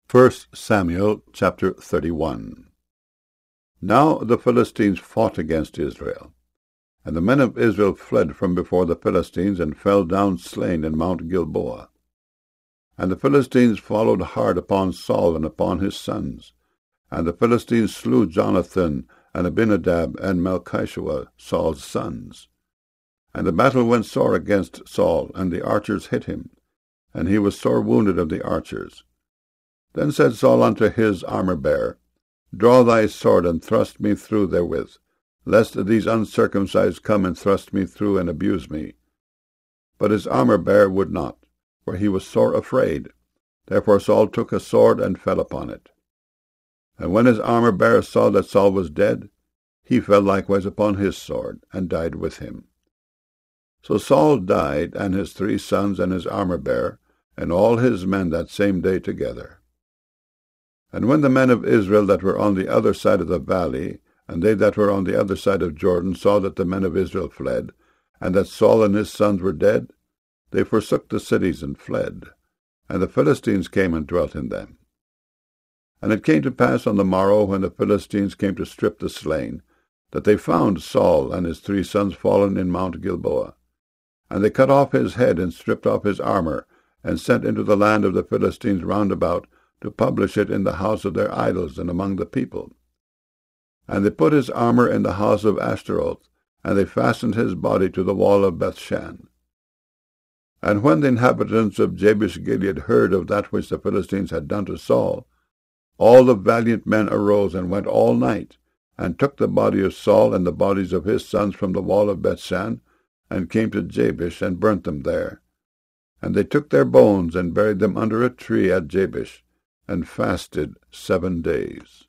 1 Samuel chapter 31. Now the Philistines fought against Israel. And the men of Israel fled from before the Philistines, and fell down slain in Mount Gilboa. And the Philistines followed hard upon Saul and upon his sons. And the Philistines slew Jonathan and Abinadab and Malchishua, Saul's sons. And the battle went sore against Saul, and the archers hit him, and he was sore wounded of the archers. Then said Saul unto his armor-bearer, Draw thy sword, and thrust me through therewith, lest these uncircumcised come and thrust me through and abuse me. But his armor-bearer would not, for he was sore afraid. Therefore Saul took a sword and fell upon it. And when his armor-bearer saw that Saul was dead, he fell likewise upon his sword, and died with him. So Saul died, and his 3 sons, and his armor-bearer, and all his men that same day together. And when the men of Israel that were on the other side of the valley, and they that were on the other side of Jordan, saw that the men of Israel fled, and that Saul and his sons were dead, they forsook the cities and fled, and the Philistines came and dwelt in them. And it came to pass on the morrow, when the Philistines came to strip the slain, that they found Saul and his 3 sons fallen in Mount Gilboa. And they cut off his head, and stripped off his armor, and sent into the land of the Philistines round about, to publish it in the house of their idols and among the people. And they put his armor in the house of Ashtaroth, and they fastened his body to the wall of Bethshan. And when the inhabitants of Jabesh-Gilead heard of that which the Philistines had done to Saul, all the valiant men arose and went all night, and took the body of Saul and the bodies of his sons from the wall of Bethshan, and came to Jabesh, and burnt them there. And they took their bones, and buried them under a tree at Jabesh, and fasted 7 days.